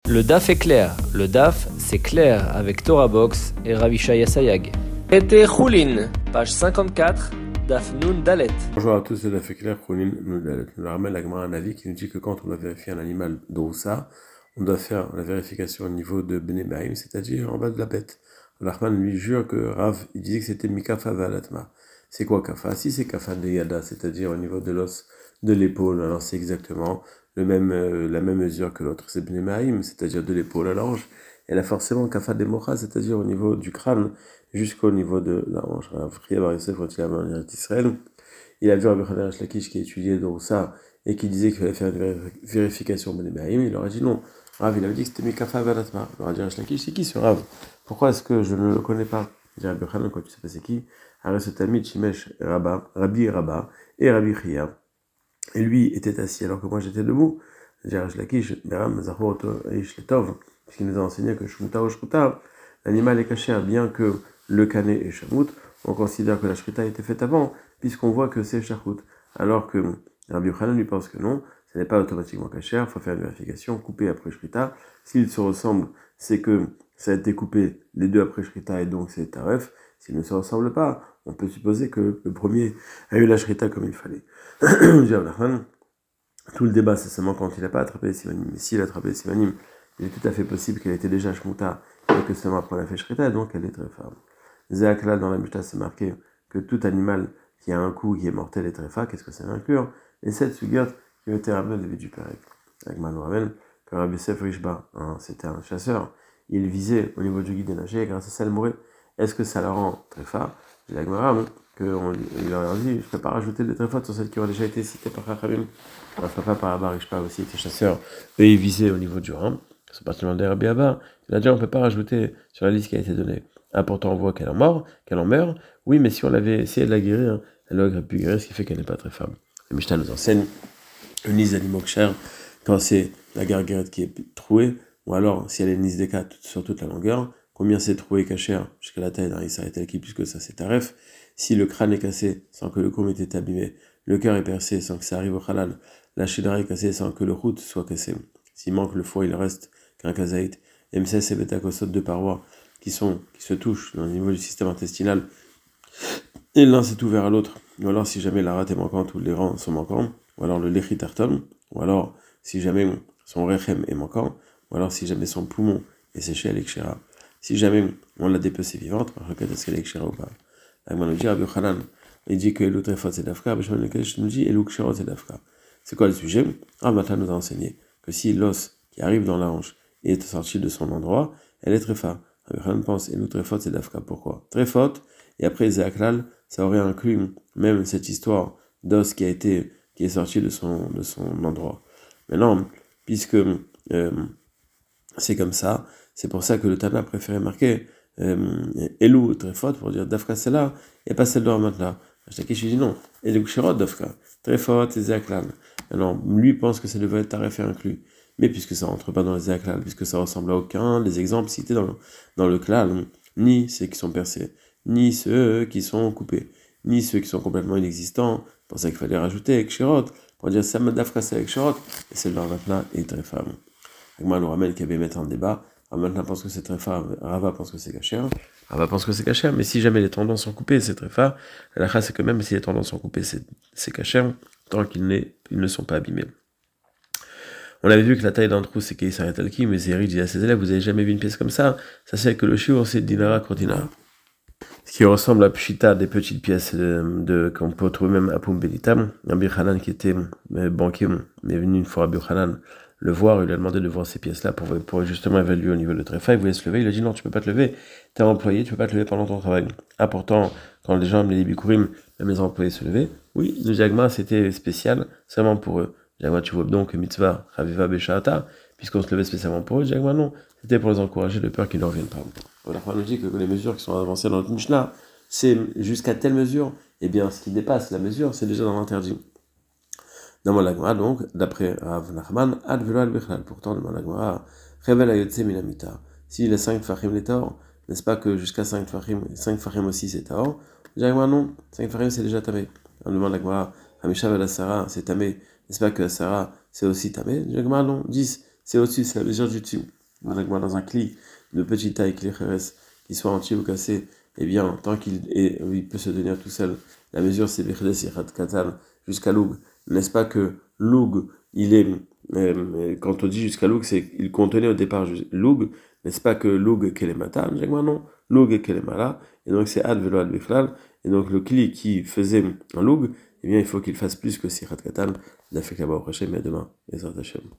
Le DAF est clair. Le DAF, c'est clair avec Torah Box et Ravishaya Sayag. Traité Choulin, page 54, DAF Nun Dalet. Bonjour à tous, c'est DAF clair, Choulin Nun Dalet. Nous ramène la Gemara un avis qui nous dit que quand on doit vérifier un animal d'Oussa, on doit faire la vérification au niveau de Bnei Baïm, c'est-à-dire en bas de la bête. Rahman lui jure que Rav, il disait que c'était Mikafa Valatma. C'est quoi Kafa? Si c'est Kafa de Yada, c'est-à-dire au niveau de l'os de l'épaule, alors c'est exactement la même mesure que l'autre. C'est Bnei Baïm, c'est-à-dire de l'épaule à la hanche. Elle a forcément Kafa de Mocha, c'est-à-dire au niveau du crâne jusqu'au niveau de la hanche. Rav Priya Bar Yosef, quand il a venu d'Israël, il a vu Rabbi Chanan Lakish qui étudiait dans ça et qui disait qu'il fallait faire une vérification Bnei Baïm. Il leur a dit non. Rav, il avait dit que c'était Mikafa Valatma. Il leur a dit Lakish, c'est qui ce Rav? Pourquoi est-ce que je ne le connais pas? Il dit Rabbi Chanan, quand tu sais pas c'est qui? Arisotamid, Shimesh, Rabbi Rabba et Rabbi Chia. Et lui était assis alors que moi j'étais debout. Il dit Lakish, Beram, Zahor, Eish Letov, puisqu'il nous a enseigné que Shmuta ou Shmuta, l'animal est caché, bien que le canet est Shamout, on considère que la Shrita a été faite avant, puisqu'on voit que c'est Shachout. Alors que Rabbi Chanan lui pense que non, ce n'est pas automatiquement caché, il faut faire une vérification, couper après Shrita. S'ils se ressemblent, c'est que ça a été coupé les deux après Shrita et donc c'est Taref. S'ils ne se ressemblent pas, on peut supposer que le premier a eu la Shrita comme il fallait. Tout le débat, c'est seulement quand il n'a pas attrapé les simanim. Mais s'il a attrapé les simanim, il est tout à fait possible qu'elle était déjà Shmuta et que seulement après elle a fait Shrita, donc elle est très femme. Zéakla, dans la Mishnah, c'est marqué que tout animal qui a un coup qui est mortel est très fort. Qu'est-ce que ça va inclure? Les 7 sugyot qui ont été ramenés au début du Pérec. Agma nous ramène que Rabbi Yosef Rishba, c'était un chasseur, il visait au niveau du guide des nagers, et grâce à ça, elle mourait. Est-ce que ça la rend très fort? J'ai l'Agmara, qu'il leur a dit, je ne peux pas rajouter des tréfates sur celles qui ont déjà été citées par Chachamim. Papa par Abba Rishba aussi était chasseur, et il visait au niveau du rang. C'est particulièrement des Rabbi Abba. Il a dit, on ne peut pas rajouter sur la liste qui a été donnée. Ah, pourtant on voit qu'elle en meurt. Oui, mais si on l'avait essayé de la guérir, elle aurait pu guérir, ce qui fait qu'elle n'est pas très femme. La Mishnah nous enseigne une liste d'animaux chers quand c'est la garguerette qui est trouée, ou alors si elle est une liste des cas sur toute la longueur, combien c'est troué caché jusqu'à la taille d'un Issa et tel qui, puisque ça c'est taref. Si le crâne est cassé sans que le côme ait été abîmé, le cœur est percé sans que ça arrive au halal, la shidra est cassée sans que le route soit cassé. S'il manque le foie, il reste qu'un kazaït. MCS et bêta-kosot, deux parois qui se touchent au niveau du système intestinal, et l'un s'est ouvert à l'autre. Ou alors si jamais la rate est manquante ou les reins sont manquants, ou alors le lechitarton, ou alors si jamais son rechem est manquant, ou alors si jamais son poumon est séché à l'exchéra. Si jamais on l'a dépecé vivante, regarde est-ce qu'elle est exchéra ou pas. Là, on nous dit Rabbi Chanan, il dit que l'autre fois c'est d'Afka, mais je nous dis et l'Ukshera c'est d'Afka. C'est quoi le sujet? Rabbi nous a enseigné que si l'os qui arrive dans la hanche est sorti de son endroit, elle est très forte. Rabbi Chanan pense et l'autre faute c'est d'Afka. Pourquoi? Très forte, et après Zéaklal, ça aurait inclus même cette histoire d'os qui est sorti de son endroit. Maintenant, puisque c'est comme ça, c'est pour ça que le Tana a préféré marquer Elou très forte pour dire Dafka c'est là et pas celle de Ramatla. Ashtakish dit non, Elou Kshirot Dafka, très forte et Zéaklal. Alors, lui pense que ça devrait être tarif inclus. Mais puisque ça rentre pas dans les Zéaklal, puisque ça ressemble à aucun des exemples cités dans le klal, ni ceux qui sont percés, ni ceux qui sont coupés, ni ceux qui sont complètement inexistants, c'est pour ça qu'il fallait rajouter Kshirot, pour dire Samad Dafka c'est Kshirot, et celle de Ramatla est très femme. Moi, nous ramène qu'il y avait mettre un débat. Ramatla pense que c'est très fort, Rava pense que c'est caché. Rava pense que c'est caché, mais si jamais les tendons sont coupés, c'est très fort. La race, c'est que même si les tendons sont coupés, c'est caché, tant qu'ils ne sont pas abîmés. On avait vu que la taille d'un trou, c'est qu'il s'arrête al-Ki, mais Zéry dit à ses élèves, vous avez jamais vu une pièce comme ça? Ça c'est que le shiur, c'est Dinara Kortina. Ce qui ressemble à Pshita, des petites pièces qu'on peut trouver même à Pumbelitam. Rabbi Chanan qui était banquier, mais venu une fois Rabbi Chanan le voir, il lui a demandé de voir ces pièces-là pour justement évaluer au niveau de tréfa. Il voulait se lever, il a dit non, tu peux pas te lever, t'es employé, tu peux pas te lever pendant ton travail. Ah pourtant, quand les gens, les bikurim, même les employés se levaient, oui, le Jagma c'était spécial, seulement pour eux. Jagma, tu vois donc mitzvah, Raviva Beshata, puisqu'on se levait spécialement pour eux, Jagma non, c'était pour les encourager de peur qu'ils ne reviennent pas. La Chorah nous dit que les mesures qui sont avancées dans notre Mishnah, c'est jusqu'à telle mesure, et bien ce qui dépasse la mesure, c'est déjà dans l'interdit. Dans la Gemara, donc, d'après Rav Nachman, ad velo al bichlal. Pourtant, dans la Gemara, revel ayotse minamita. Si les 5 fachim les taor, n'est-ce pas que jusqu'à 5 fachim aussi c'est taor? Jagma non, 5 fachim c'est déjà tamé. On demande la Gemara, Hamisha vel Asara, c'est tamé, n'est-ce pas que Asara c'est aussi tamé? Jagma non, 10, c'est au-dessus, c'est la mesure du dessus. dans un cli de petite taille, cli cheres, qui soit entier ou cassé, eh bien, tant il peut se tenir tout seul, la mesure c'est Bechdes Yichat Katan jusqu'à Loug. N'est-ce pas que Loug, il est, quand on dit jusqu'à Loug, c'est qu'il contenait au départ Loug, n'est-ce pas que Loug Kelemata, non, Loug Kelemala, et donc c'est Ad Velo Ad Bichlal, et donc le cli qui faisait un Loug, eh bien, il faut qu'il fasse plus que Sichat Katan, d'Afek Abba au Hashem, et demain, Ezrat Hashem.